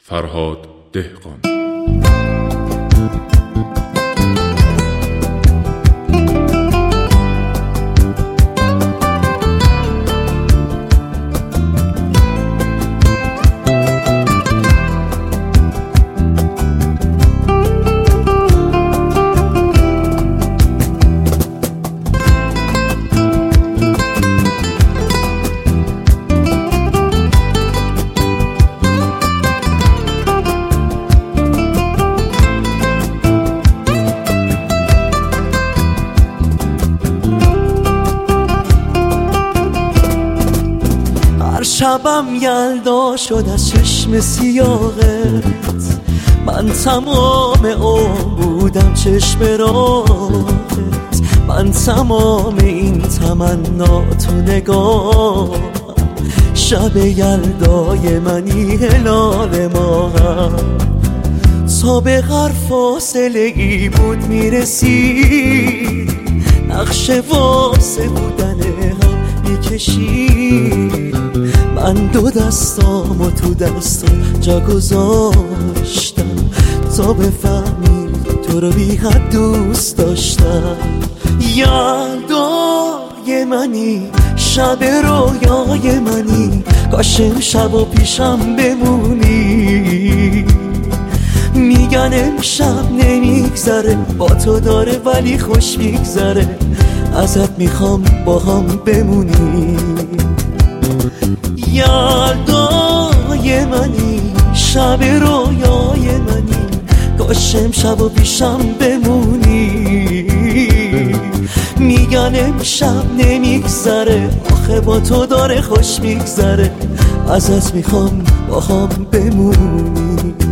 فرهاد دهقان. شبم یلدا شد از چشم سیاهت، من تمام عمر بودم چشم راهت، من تمام این تمنا تو نگاه. شب یلدای منی هلال ماهم، تا به هر فاصله ای بود میرسید، نقش واسه بودن هم میکشید. من دو دستامو تو دستم جا گذاشتم، تا بفهمی تو رو بی حد دوست داشتم. یلدای منی، شب رویای منی، کاش امشب و پیشم بمونی. میگن امشب نمیگذره، با تو داره ولی خوش میگذره، ازت میخوام با هم بمونی. یلدای منی، شب رویای منی، کاش امشب و پیشم بمونی. میگن امشب نمیگذره، آخه با تو داره خوش میگذره، ازت میخوام با هم بمونی.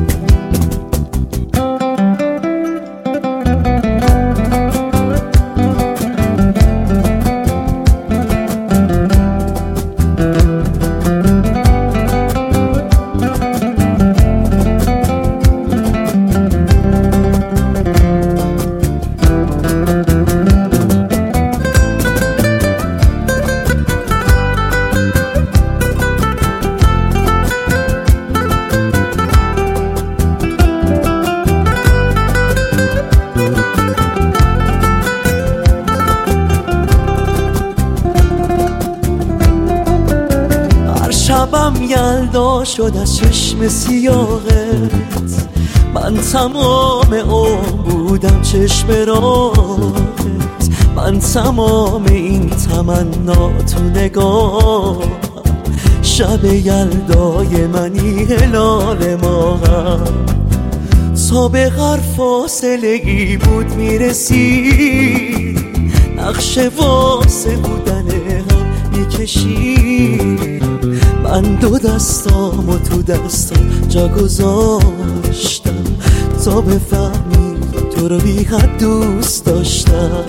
شبم یلدا شد از چشم سیاهت، من تمام عمر بودم چشم راهت، من تمام این تمنا تو نگاه. شب یلدای منی هلال ماهم، تا به هر فاصله ای بود میرسید، نقش واسه بودن هم میکشید. من دو دستامو تو دستم جا گذاشتم، تا بفهمی تو رو بی حد دوست داشتم.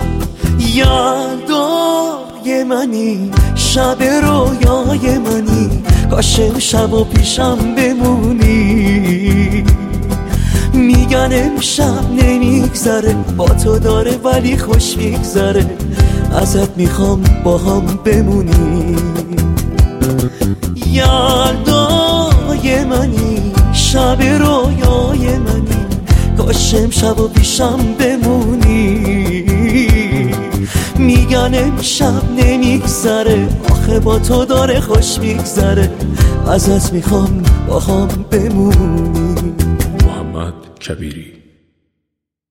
یلدای منی، شب رویای منی، کاش امشب و پیشم بمونی. میگن امشب نمیگذره، با تو داره ولی خوش میگذره، ازت میخوام با هم بمونی. یلدای منی، شب رویای منی، کاش امشب و پیشم بمونی. میگن امشب نمیگذره، آخه با تو داره خوش میگذره، ازت میخوام با هم بمونی. محمد کبیری.